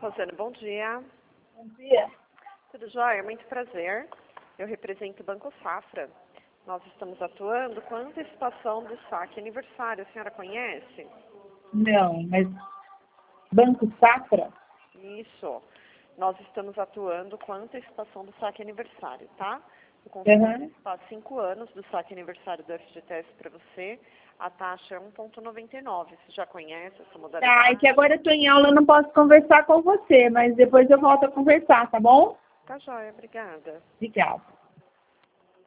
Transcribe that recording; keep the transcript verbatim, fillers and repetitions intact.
Rosana, bom dia. Bom dia. Tudo jóia? Muito prazer. Eu represento o Banco Safra. Nós estamos atuando com a antecipação do saque aniversário. A senhora conhece? Não, mas Banco Safra? Isso. Nós estamos atuando com a antecipação do saque aniversário, tá? Eu consigo Uhum. antecipar cinco anos do saque aniversário do F G T S para você. A taxa é um vírgula noventa e nove. Você já conhece essa modalidade? Tá, é que agora eu estou em aula, eu não posso conversar com você, mas depois eu volto a conversar, tá bom? Tá jóia, obrigada. Obrigada.